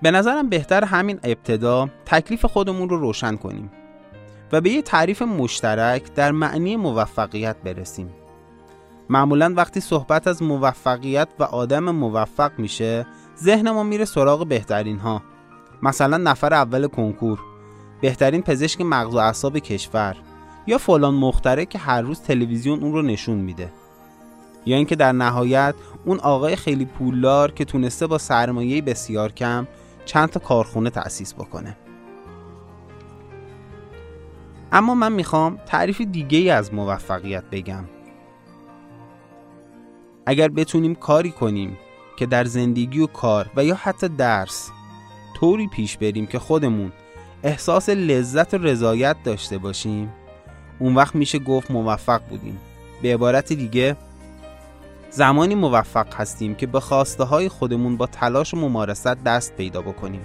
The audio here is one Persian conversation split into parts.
به نظرم بهتر همین ابتدا تکلیف خودمون رو روشن کنیم و به یه تعریف مشترک در معنی موفقیت برسیم. معمولاً وقتی صحبت از موفقیت و آدم موفق میشه، ذهن ما میره سراغ بهترین ها، مثلا نفر اول کنکور، بهترین پزشک مغز و اعصاب کشور، یا فلان مخترع که هر روز تلویزیون اون رو نشون میده، یا اینکه در نهایت اون آقای خیلی پولدار که تونسته با سرمایه بسیار کم چند تا کارخونه تأسیس بکنه. اما من میخوام تعریف دیگه‌ای از موفقیت بگم. اگر بتونیم کاری کنیم که در زندگی و کار و یا حتی درس طوری پیش بریم که خودمون احساس لذت و رضایت داشته باشیم، اون وقت میشه گفت موفق بودیم. به عبارت دیگه، زمانی موفق هستیم که به خواسته های خودمون با تلاش و ممارست دست پیدا بکنیم.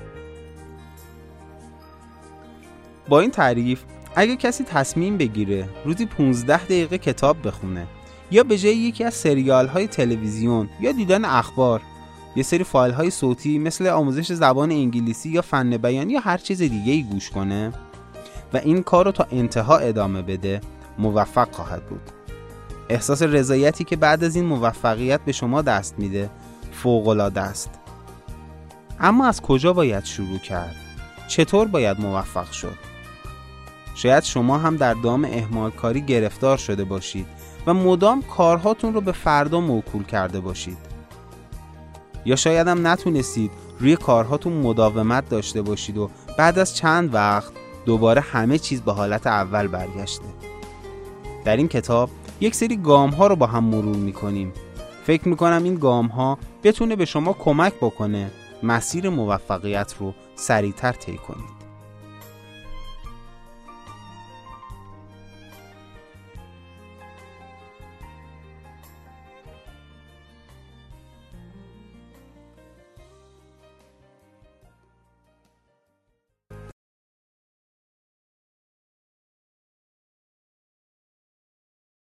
با این تعریف اگه کسی تصمیم بگیره روزی 15 دقیقه کتاب بخونه یا به جای یکی از سریال های تلویزیون یا دیدن اخبار یه سری فایل های صوتی مثل آموزش زبان انگلیسی یا فن بیان یا هر چیز دیگه ای گوش کنه و این کار رو تا انتها ادامه بده، موفق خواهد بود. احساس رضایتی که بعد از این موفقیت به شما دست میده فوق‌العاده است. اما از کجا باید شروع کرد؟ چطور باید موفق شد؟ شاید شما هم در دام اهمال کاری گرفتار شده باشید و مدام کارهاتون رو به فردا موکول کرده باشید. یا شاید هم نتونستید روی کارهاتون مداومت داشته باشید و بعد از چند وقت دوباره همه چیز به حالت اول برگشته. در این کتاب یک سری گام ها رو با هم مرور میکنیم. فکر میکنم این گام ها بتونه به شما کمک بکنه مسیر موفقیت رو سریعتر طی کنید.